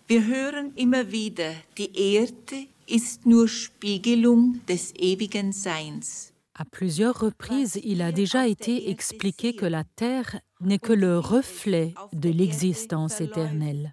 Wir hören immer wieder, die Erde ist nur Spiegelung des ewigen Seins. À plusieurs reprises, il a déjà été expliqué que la Terre n'est que le reflet de l'existence éternelle.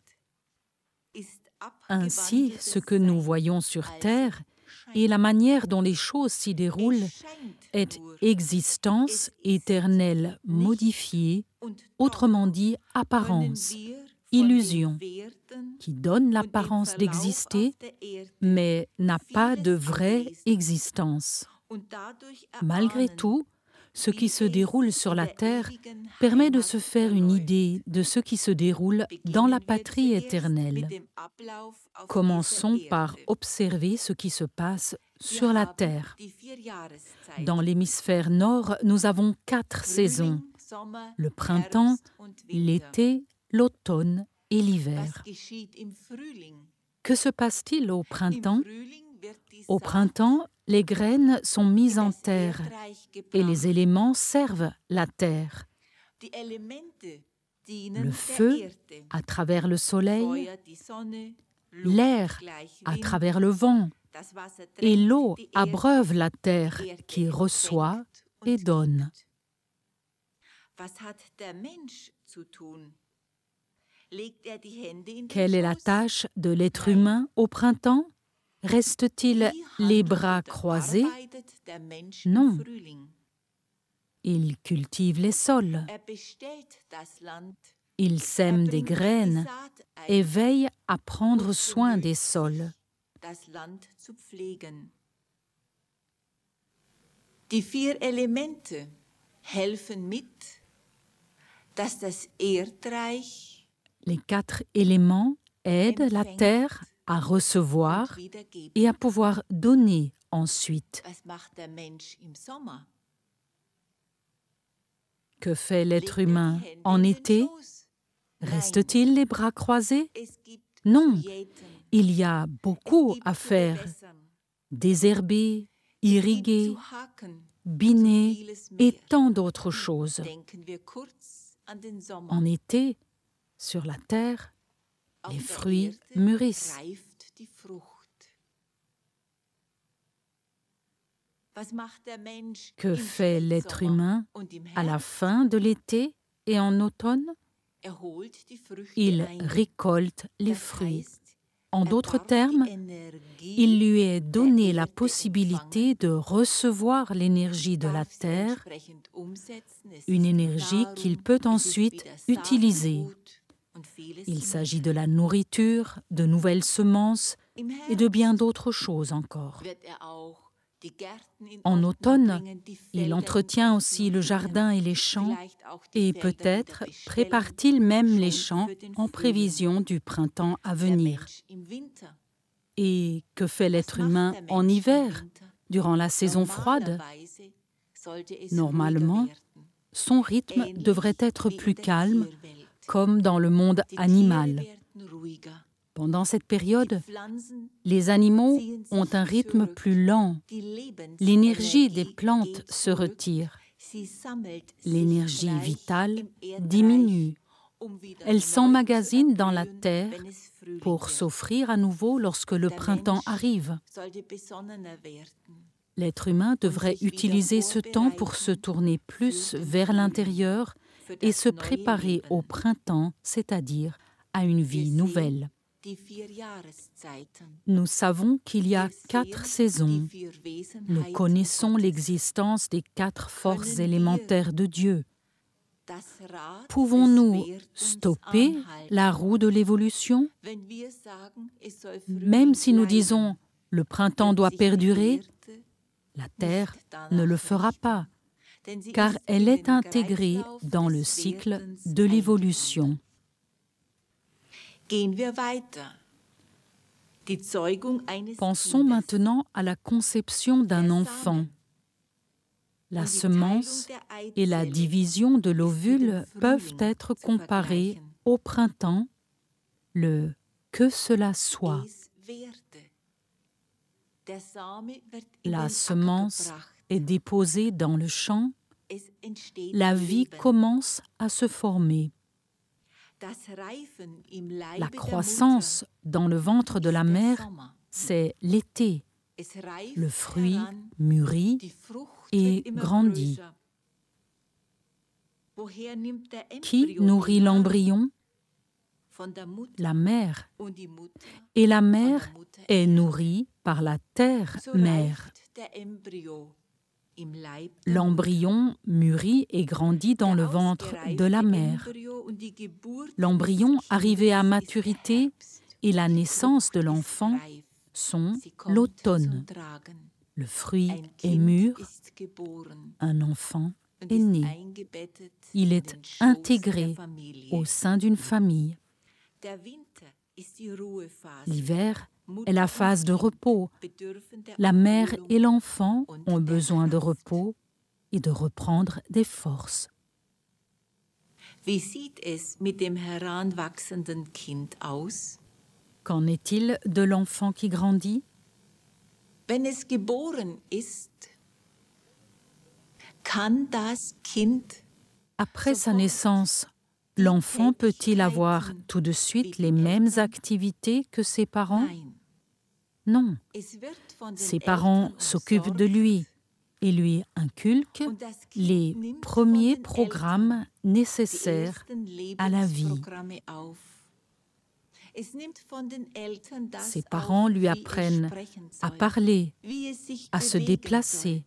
Ainsi, ce que nous voyons sur Terre et la manière dont les choses s'y déroulent est existence éternelle modifiée, autrement dit apparence, illusion, qui donne l'apparence d'exister, mais n'a pas de vraie existence. Malgré tout, ce qui se déroule sur la terre permet de se faire une idée de ce qui se déroule dans la patrie éternelle. Commençons par observer ce qui se passe sur la terre. Dans l'hémisphère nord, nous avons 4 saisons: le printemps, l'été, l'automne et l'hiver. Que se passe-t-il au printemps? Au printemps, les graines sont mises en terre et les éléments servent la terre. Le feu à travers le soleil, l'air à travers le vent et l'eau abreuve la terre qui reçoit et donne. Quelle est la tâche de l'être humain au printemps? Reste-t-il les bras croisés? Non. Il cultive les sols. Il sème des graines et veille à prendre soin des sols. Die 4 Elemente helfen mit, dass das Erdreich Les 4 éléments aident la terre à recevoir et à pouvoir donner ensuite. Que fait l'être humain en été? Reste-t-il les bras croisés? Non, il y a beaucoup à faire. Désherber, irriguer, biner et tant d'autres choses. En été, sur la terre, les fruits mûrissent. Que fait l'être humain à la fin de l'été et en automne? Il récolte les fruits. En d'autres termes, il lui est donné la possibilité de recevoir l'énergie de la terre, une énergie qu'il peut ensuite utiliser. Il s'agit de la nourriture, de nouvelles semences et de bien d'autres choses encore. En automne, il entretient aussi le jardin et les champs, et peut-être prépare-t-il même les champs en prévision du printemps à venir. Et que fait l'être humain en hiver, durant la saison froide? Normalement, son rythme devrait être plus calme, comme dans le monde animal. Pendant cette période, les animaux ont un rythme plus lent. L'énergie des plantes se retire. L'énergie vitale diminue. Elle s'emmagasine dans la terre pour s'offrir à nouveau lorsque le printemps arrive. L'être humain devrait utiliser ce temps pour se tourner plus vers l'intérieur et se préparer au printemps, c'est-à-dire à une vie nouvelle. Nous savons qu'il y a 4 saisons. Nous connaissons l'existence des 4 forces élémentaires de Dieu. Pouvons-nous stopper la roue de l'évolution? Même si nous disons « le printemps doit perdurer », la Terre ne le fera pas, car elle est intégrée dans le cycle de l'évolution. Pensons maintenant à la conception d'un enfant. La semence et la division de l'ovule peuvent être comparées au printemps, le « que cela soit ». La semence est déposée dans le champ, la vie commence à se former. La croissance dans le ventre de la mère, c'est l'été. Le fruit mûrit et grandit. Qui nourrit l'embryon? La mère. Et la mère est nourrie par la terre-mère. L'embryon mûrit et grandit dans le ventre de la mère. L'embryon arrivé à maturité et la naissance de l'enfant sont l'automne. Le fruit est mûr, un enfant est né. Il est intégré au sein d'une famille. L'hiver est la phase de repos. La mère et l'enfant ont besoin de repos et de reprendre des forces. Wie sieht es mit dem heranwachsenden Kind aus? Qu'en est-il de l'enfant qui grandit? Wenn es geboren ist, kann das Kind Après sa naissance, l'enfant peut-il avoir tout de suite les mêmes activités que ses parents? Non. Ses parents s'occupent de lui et lui inculquent les premiers programmes nécessaires à la vie. Ses parents lui apprennent à parler, à se déplacer.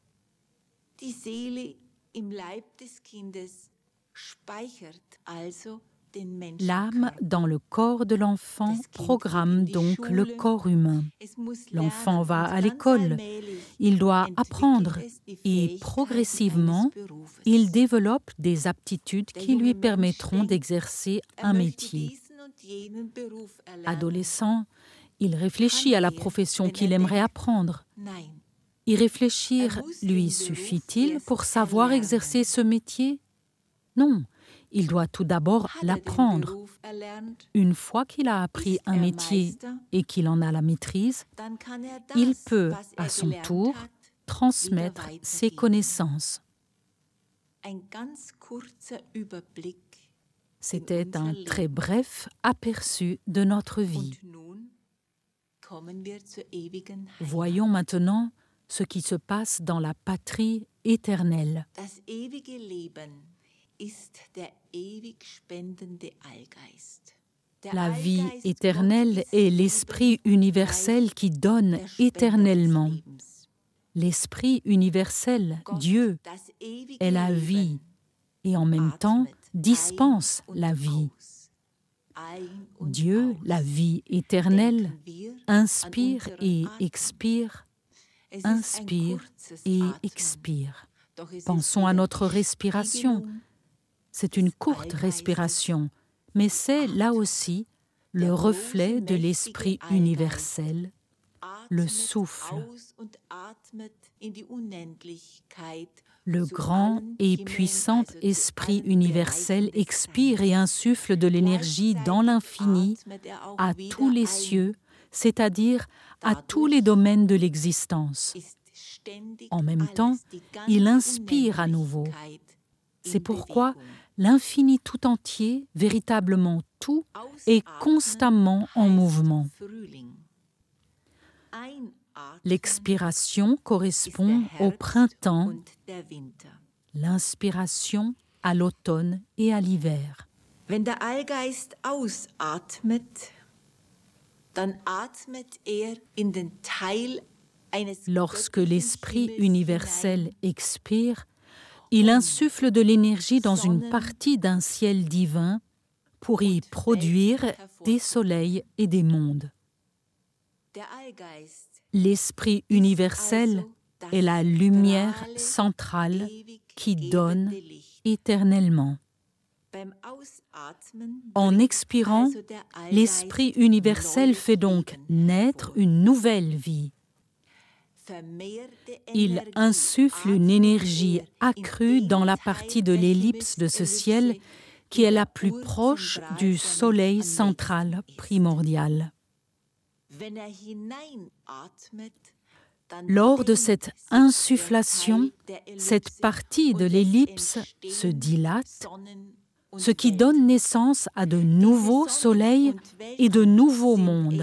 L'âme dans le corps de l'enfant programme donc le corps humain. L'enfant va à l'école, il doit apprendre et progressivement, il développe des aptitudes qui lui permettront d'exercer un métier. Adolescent, il réfléchit à la profession qu'il aimerait apprendre. Y réfléchir lui suffit-il pour savoir exercer ce métier? Non. Il doit tout d'abord l'apprendre. Une fois qu'il a appris un métier et qu'il en a la maîtrise, il peut, à son tour, transmettre ses connaissances. C'était un très bref aperçu de notre vie. Voyons maintenant ce qui se passe dans la patrie éternelle. La vie éternelle est l'esprit universel qui donne éternellement. L'esprit universel, Dieu, est la vie et en même temps dispense la vie. Dieu, la vie éternelle, inspire et expire, inspire et expire. Pensons à notre respiration. C'est une courte respiration, mais c'est là aussi le reflet de l'esprit universel, le souffle. Le grand et puissant esprit universel expire et insuffle de l'énergie dans l'infini à tous les cieux, c'est-à-dire à tous les domaines de l'existence. En même temps, il inspire à nouveau. C'est pourquoi l'infini tout entier, véritablement tout, est constamment en mouvement. L'expiration correspond au printemps, l'inspiration à l'automne et à l'hiver. Wenn der Allgeist ausatmet, dann atmet in den Teil eines. Lorsque l'esprit universel expire, il insuffle de l'énergie dans une partie d'un ciel divin pour y produire des soleils et des mondes. L'esprit universel est la lumière centrale qui donne éternellement. En expirant, l'esprit universel fait donc naître une nouvelle vie. Il insuffle une énergie accrue dans la partie de l'ellipse de ce ciel qui est la plus proche du soleil central primordial. Lors de cette insufflation, cette partie de l'ellipse se dilate, ce qui donne naissance à de nouveaux soleils et de nouveaux mondes.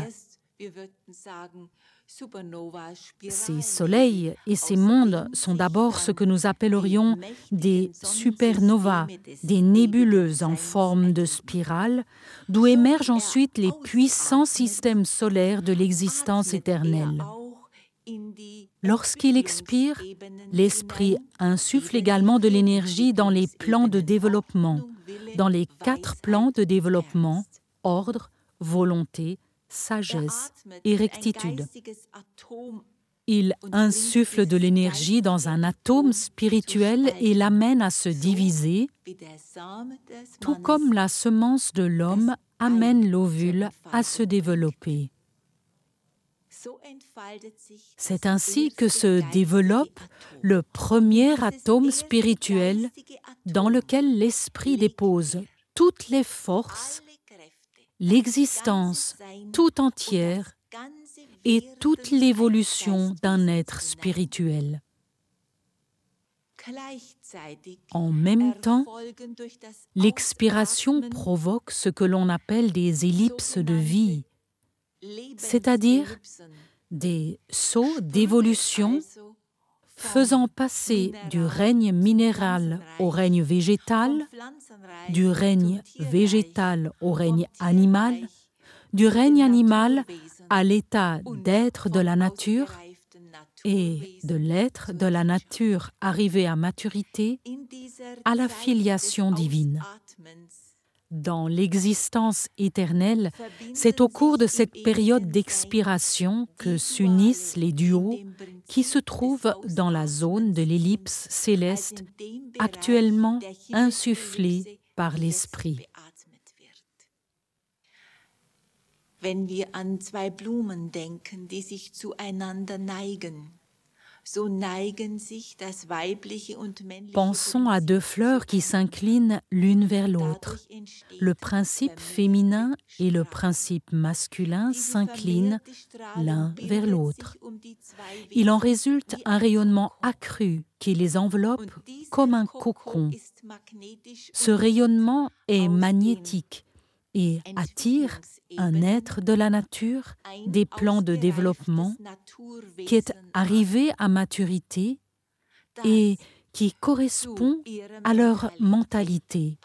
Ces soleils et ces mondes sont d'abord ce que nous appellerions des supernovas, des nébuleuses en forme de spirale, d'où émergent ensuite les puissants systèmes solaires de l'existence éternelle. Lorsqu'il expire, l'esprit insuffle également de l'énergie dans les plans de développement, dans les 4 plans de développement, ordre, volonté, sagesse et rectitude. Il insuffle de l'énergie dans un atome spirituel et l'amène à se diviser, tout comme la semence de l'homme amène l'ovule à se développer. C'est ainsi que se développe le premier atome spirituel dans lequel l'esprit dépose toutes les forces, l'existence tout entière et toute l'évolution d'un être spirituel. En même temps, l'expiration provoque ce que l'on appelle des ellipses de vie, c'est-à-dire des sauts d'évolution faisant passer du règne minéral au règne végétal, du règne végétal au règne animal, du règne animal à l'état d'être de la nature et de l'être de la nature arrivé à maturité à la filiation divine. Dans l'existence éternelle, c'est au cours de cette période d'expiration que s'unissent les duos qui se trouvent dans la zone de l'ellipse céleste actuellement insufflée par l'Esprit. Wenn wir an 2 Blumen denken, die sich zueinander neigen, so neigen sich das weibliche und männliche. Pensons à 2 fleurs qui s'inclinent l'une vers l'autre. Le principe féminin et le principe masculin s'inclinent l'un vers l'autre. Il en résulte un rayonnement accru qui les enveloppe comme un cocon. Ce rayonnement est magnétique et attire un être de la nature, des plans de développement, qui est arrivé à maturité et qui correspond à leur mentalité.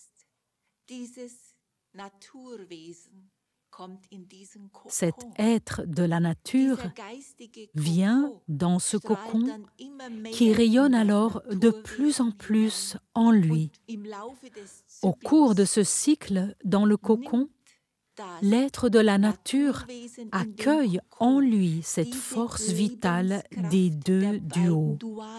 Cet être de la nature vient dans ce cocon qui rayonne alors de plus en plus en lui. Au cours de ce cycle dans le cocon, l'être de la nature accueille en lui cette force vitale des 2 duos.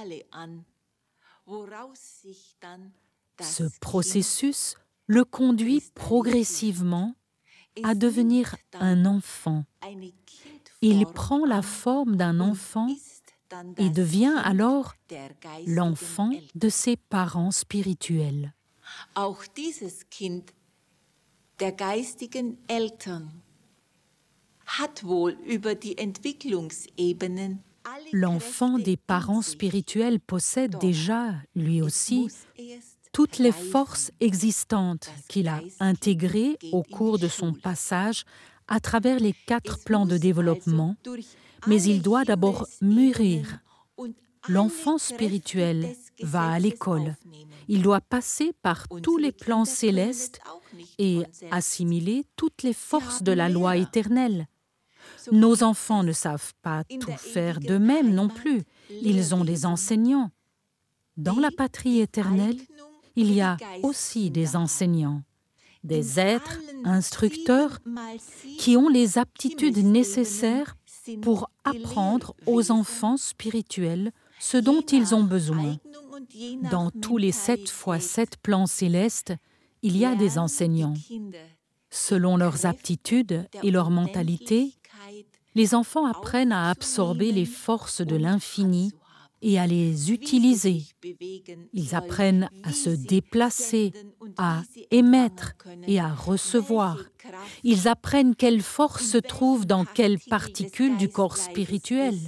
Ce processus le conduit progressivement à devenir un enfant. Il prend la forme d'un enfant et devient alors l'enfant de ses parents spirituels. Auch dieses Kind der geistigen Eltern hat wohl über die Entwicklungsebenen. L'enfant des parents spirituels possède déjà, lui aussi, toutes les forces existantes qu'il a intégrées au cours de son passage à travers les 4 plans de développement, mais il doit d'abord mûrir. L'enfant spirituel va à l'école. Il doit passer par tous les plans célestes et assimiler toutes les forces de la loi éternelle. Nos enfants ne savent pas tout faire d'eux-mêmes non plus. Ils ont des enseignants. Dans la patrie éternelle, il y a aussi des enseignants, des êtres instructeurs qui ont les aptitudes nécessaires pour apprendre aux enfants spirituels ce dont ils ont besoin. Dans tous les 7 fois 7 plans célestes, il y a des enseignants. Selon leurs aptitudes et leur mentalité, les enfants apprennent à absorber les forces de l'infini et à les utiliser. Ils apprennent à se déplacer, à émettre et à recevoir. Ils apprennent quelle force se trouve dans quelle particule du corps spirituel.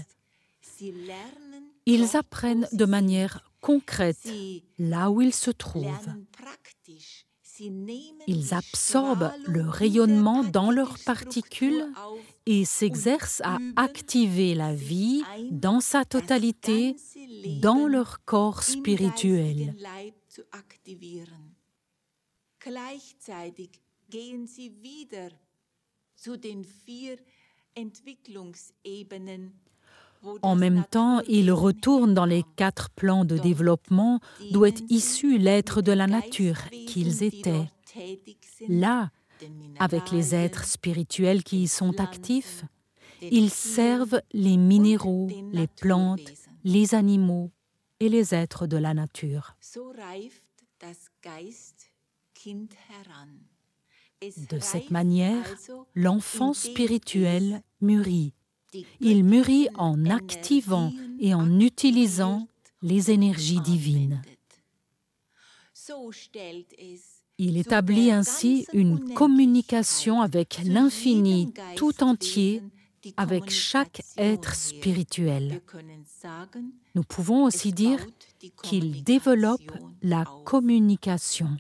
Ils apprennent de manière concrète là où ils se trouvent. Ils absorbent le rayonnement dans leurs particules et s'exercent à activer la vie dans sa totalité dans leur corps spirituel. Gleichzeitig gehen sie wieder zu den 4 Entwicklungsebenen. En même temps, ils retournent dans les 4 plans de développement d'où est issu l'être de la nature qu'ils étaient. Là, avec les êtres spirituels qui y sont actifs, ils servent les minéraux, les plantes, les animaux et les êtres de la nature. De cette manière, l'enfant spirituel mûrit. Il mûrit en activant et en utilisant les énergies divines. Il établit ainsi une communication avec l'infini tout entier, avec chaque être spirituel. Nous pouvons aussi dire qu'il développe la communication.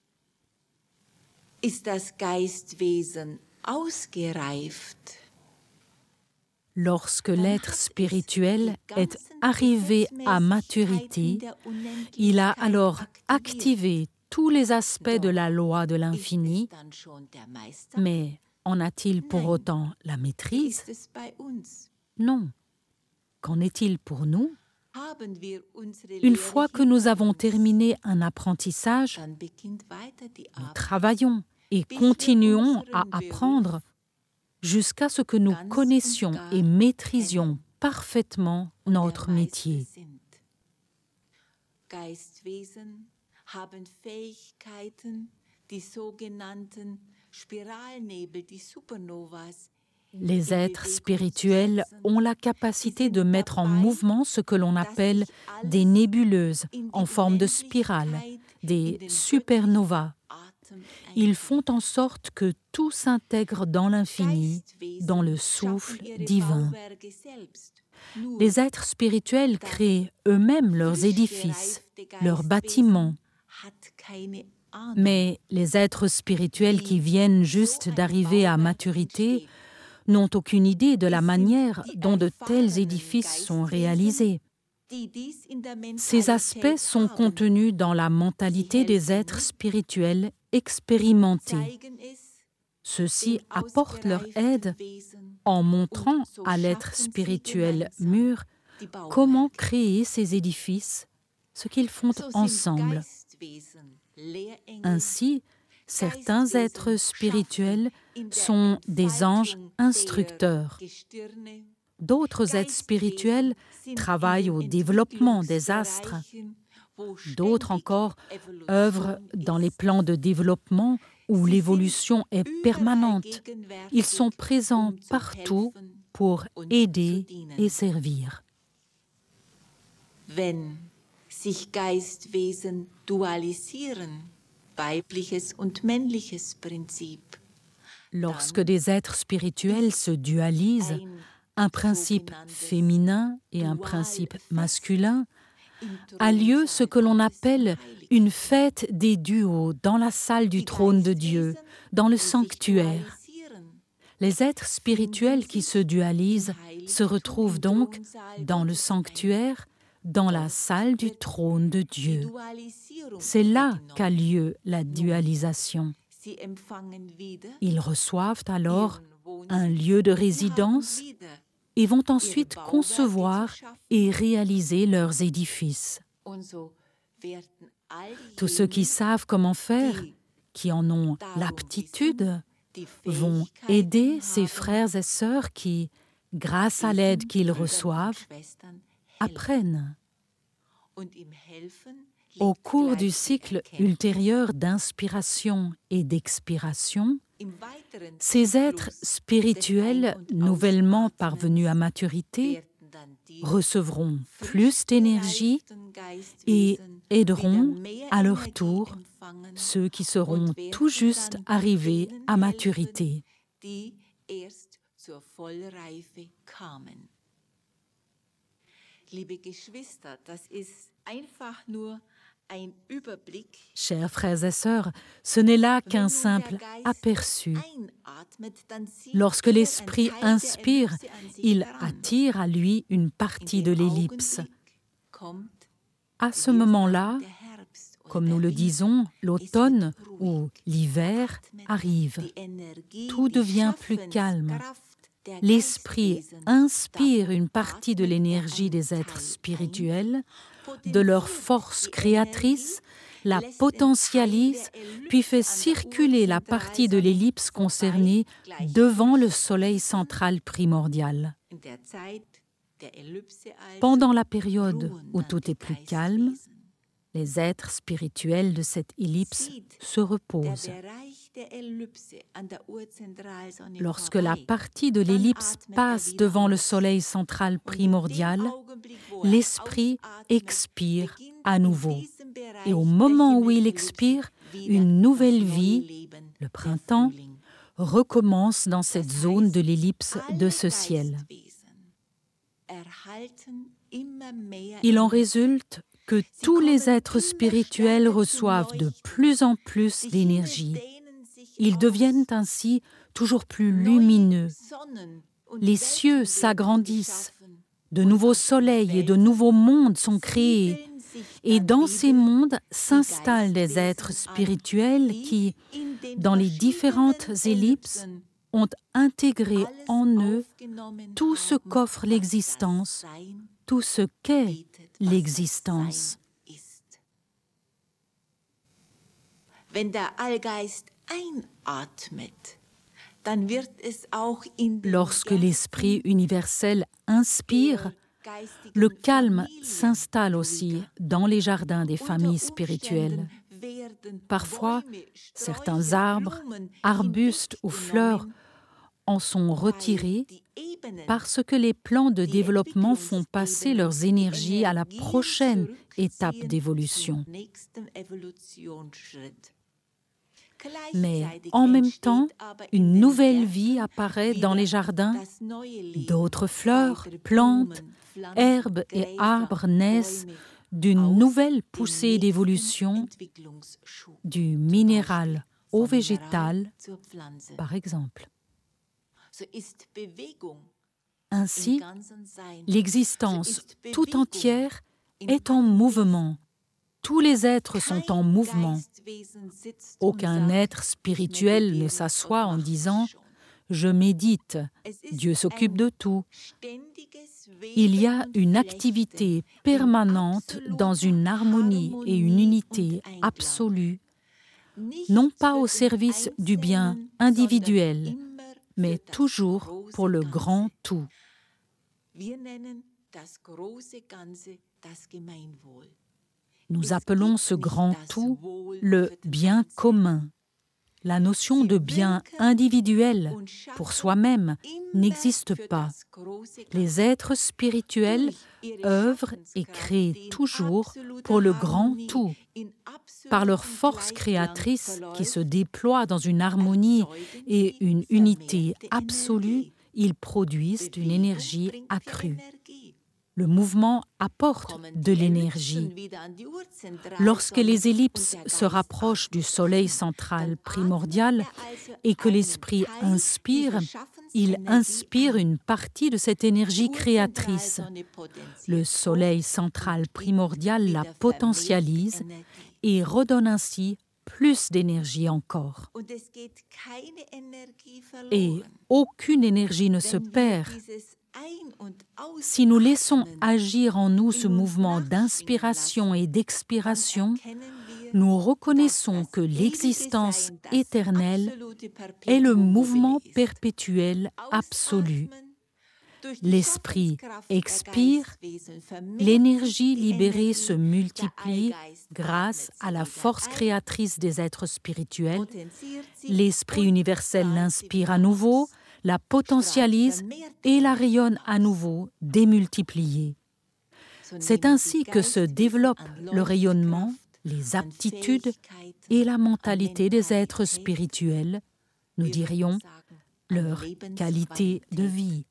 Ist das Geistwesen ausgereift? Lorsque l'être spirituel est arrivé à maturité, il a alors activé tous les aspects de la loi de l'infini, mais en a-t-il pour autant la maîtrise? Non. Qu'en est-il pour nous? Une fois que nous avons terminé un apprentissage, nous travaillons et continuons à apprendre jusqu'à ce que nous connaissions et maîtrisions parfaitement notre métier. Geistwesen haben Fähigkeiten, die sogenannten Spiralnebel, die Supernovas. Les êtres spirituels ont la capacité de mettre en mouvement ce que l'on appelle des nébuleuses en forme de spirale, des supernovas. Ils font en sorte que tout s'intègre dans l'infini, dans le souffle divin. Les êtres spirituels créent eux-mêmes leurs édifices, leurs bâtiments. Mais les êtres spirituels qui viennent juste d'arriver à maturité n'ont aucune idée de la manière dont de tels édifices sont réalisés. Ces aspects sont contenus dans la mentalité des êtres spirituels expérimentés. Ceux-ci apportent leur aide en montrant à l'être spirituel mûr comment créer ces édifices, ce qu'ils font ensemble. Ainsi, certains êtres spirituels sont des anges instructeurs. D'autres êtres spirituels travaillent au développement des astres. D'autres encore œuvrent dans les plans de développement où l'évolution est permanente. Ils sont présents partout pour aider et servir. Wenn sich Geistwesen dualisieren, weibliches und männliches Prinzip. Lorsque des êtres spirituels se dualisent, un principe féminin et un principe masculin, a lieu ce que l'on appelle une fête des duos dans la salle du trône de Dieu, dans le sanctuaire. Les êtres spirituels qui se dualisent se retrouvent donc dans le sanctuaire, dans la salle du trône de Dieu. C'est là qu'a lieu la dualisation. Ils reçoivent alors un lieu de résidence et vont ensuite concevoir et réaliser leurs édifices. Tous ceux qui savent comment faire, qui en ont l'aptitude, vont aider ces frères et sœurs qui, grâce à l'aide qu'ils reçoivent, apprennent. Au cours du cycle ultérieur d'inspiration et d'expiration, ces êtres spirituels nouvellement parvenus à maturité recevront plus d'énergie et aideront à leur tour ceux qui seront tout juste arrivés à maturité. Liebe Geschwister, das ist einfach nur Chers frères et sœurs, ce n'est là qu'un simple aperçu. Lorsque l'esprit inspire, il attire à lui une partie de l'ellipse. À ce moment-là, comme nous le disons, l'automne ou l'hiver arrive. Tout devient plus calme. L'esprit inspire une partie de l'énergie des êtres spirituels, de leur force créatrice, la potentialise, puis fait circuler la partie de l'ellipse concernée devant le soleil central primordial. Pendant la période où tout est plus calme, les êtres spirituels de cette ellipse se reposent. Lorsque la partie de l'ellipse passe devant le soleil central primordial, l'esprit expire à nouveau. Et au moment où il expire, une nouvelle vie, le printemps, recommence dans cette zone de l'ellipse de ce ciel. Il en résulte que tous les êtres spirituels reçoivent de plus en plus d'énergie. Ils deviennent ainsi toujours plus lumineux. Les cieux s'agrandissent, de nouveaux soleils et de nouveaux mondes sont créés. Et dans ces mondes s'installent des êtres spirituels qui, dans les différentes ellipses, ont intégré en eux tout ce qu'offre l'existence, tout ce qu'est l'existence. Lorsque l'esprit universel inspire, le calme s'installe aussi dans les jardins des familles spirituelles. Parfois, certains arbres, arbustes ou fleurs en sont retirés parce que les plans de développement font passer leurs énergies à la prochaine étape d'évolution. Mais en même temps, une nouvelle vie apparaît dans les jardins. D'autres fleurs, plantes, herbes et arbres naissent d'une nouvelle poussée d'évolution du minéral au végétal, par exemple. Ainsi, l'existence tout entière est en mouvement. Tous les êtres sont en mouvement. Aucun être spirituel ne s'assoit en disant « Je médite, Dieu s'occupe de tout ». Il y a une activité permanente dans une harmonie et une unité absolue, non pas au service du bien individuel, mais toujours pour le grand tout. Nous appelons ce grand tout le bien commun. La notion de bien individuel pour soi-même n'existe pas. Les êtres spirituels œuvrent et créent toujours pour le grand tout. Par leur force créatrice qui se déploie dans une harmonie et une unité absolue, ils produisent une énergie accrue. Le mouvement apporte de l'énergie. Lorsque les ellipses se rapprochent du soleil central primordial et que l'esprit inspire, il inspire une partie de cette énergie créatrice. Le soleil central primordial la potentialise et redonne ainsi plus d'énergie encore. Et aucune énergie ne se perd. Si nous laissons agir en nous ce mouvement d'inspiration et d'expiration, nous reconnaissons que l'existence éternelle est le mouvement perpétuel absolu. L'esprit expire, l'énergie libérée se multiplie grâce à la force créatrice des êtres spirituels. L'esprit universel l'inspire à nouveau, la potentialise et la rayonne à nouveau, démultipliée. C'est ainsi que se développe le rayonnement, les aptitudes et la mentalité des êtres spirituels, nous dirions leur qualité de vie.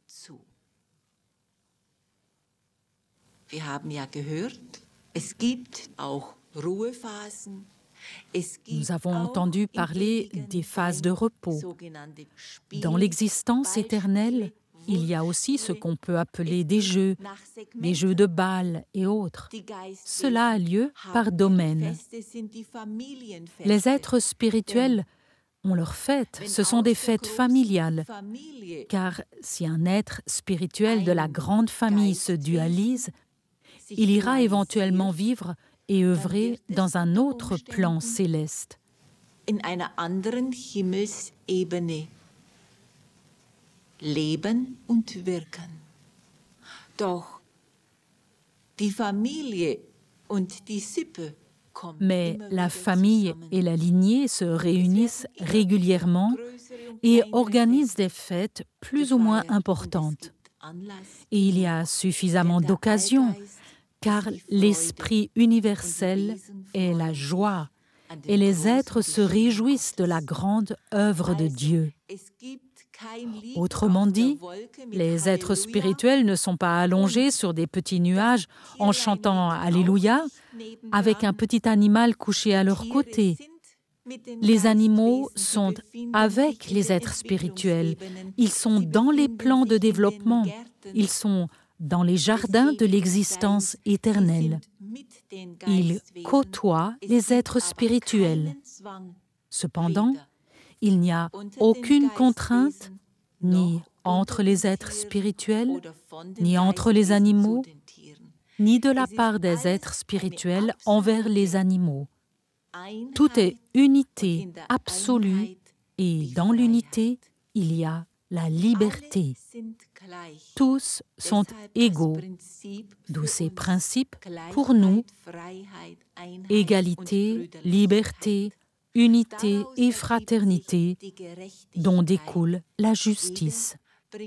Wir haben ja gehört, es gibt auch Nous avons entendu parler des phases de repos. Dans l'existence éternelle, il y a aussi ce qu'on peut appeler des jeux de bal et autres. Cela a lieu par domaine. Les êtres spirituels ont leurs fêtes, ce sont des fêtes familiales. Car si un être spirituel de la grande famille se dualise, il ira éventuellement vivre et œuvrer dans un autre plan céleste. In einer anderen Himmelsebene leben und wirken. Doch die Familie und die Sippe kommen. Mais la famille et la lignée se réunissent régulièrement et organisent des fêtes plus ou moins importantes. Et il y a suffisamment d'occasions, car l'esprit universel est la joie, et les êtres se réjouissent de la grande œuvre de Dieu. Autrement dit, les êtres spirituels ne sont pas allongés sur des petits nuages en chantant Alléluia avec un petit animal couché à leur côté. Les animaux sont avec les êtres spirituels. Ils sont dans les plans de développement. Ils sont dans les jardins de l'existence éternelle. Ils côtoient les êtres spirituels. Cependant, il n'y a aucune contrainte, ni entre les êtres spirituels, ni entre les animaux, ni de la part des êtres spirituels envers les animaux. Tout est unité absolue et dans l'unité, il y a la liberté. Tous sont égaux, d'où ces principes pour nous, égalité, liberté, unité et fraternité, dont découle la justice.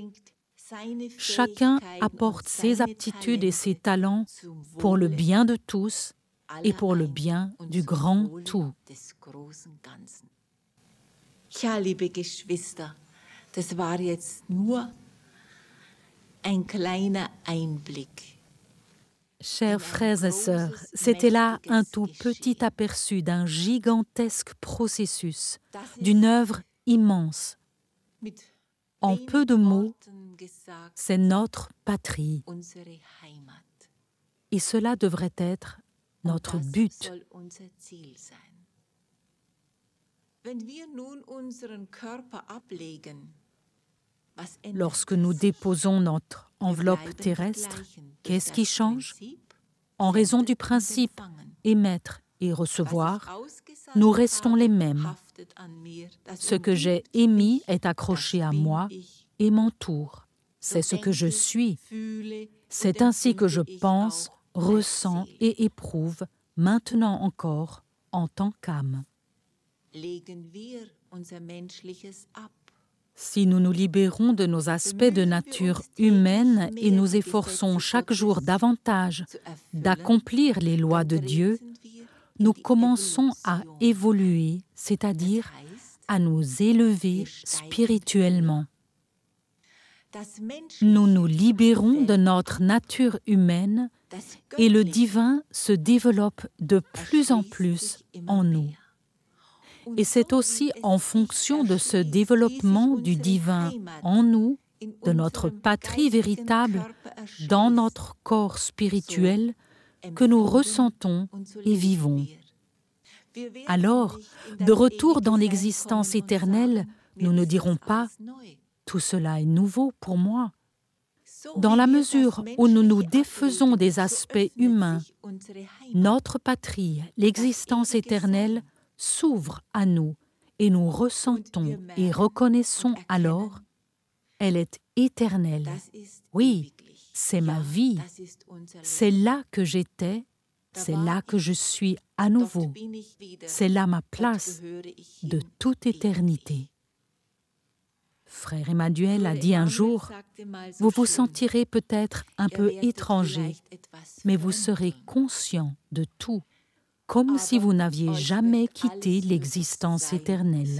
Chacun apporte ses aptitudes et ses talents pour le bien de tous et pour le bien du grand tout. Ja, liebe Geschwister, das war jetzt nur ein kleiner Einblick. Chers frères et sœurs, c'était là un tout petit aperçu d'un gigantesque processus, d'une œuvre immense. En peu de mots, c'est notre patrie. Et cela devrait être notre but. Lorsque nous déposons notre enveloppe terrestre, qu'est-ce qui change? En raison du principe émettre et recevoir, nous restons les mêmes. Ce que j'ai émis est accroché à moi et m'entoure. C'est ce que je suis. C'est ainsi que je pense, ressens et éprouve, maintenant encore, en tant qu'âme. Si nous nous libérons de nos aspects de nature humaine et nous efforçons chaque jour davantage d'accomplir les lois de Dieu, nous commençons à évoluer, c'est-à-dire à nous élever spirituellement. Nous nous libérons de notre nature humaine et le divin se développe de plus en plus en nous. Et c'est aussi en fonction de ce développement du divin en nous, de notre patrie véritable, dans notre corps spirituel, que nous ressentons et vivons. Alors, de retour dans l'existence éternelle, nous ne dirons pas « tout cela est nouveau pour moi ». Dans la mesure où nous nous défaisons des aspects humains, notre patrie, l'existence éternelle, s'ouvre à nous et nous ressentons et reconnaissons alors « elle est éternelle ». Oui, c'est ma vie, c'est là que j'étais, c'est là que je suis à nouveau, c'est là ma place de toute éternité. Frère Emmanuel a dit un jour, vous vous sentirez peut-être un peu étranger, mais vous serez conscient de tout, comme si vous n'aviez jamais quitté l'existence éternelle.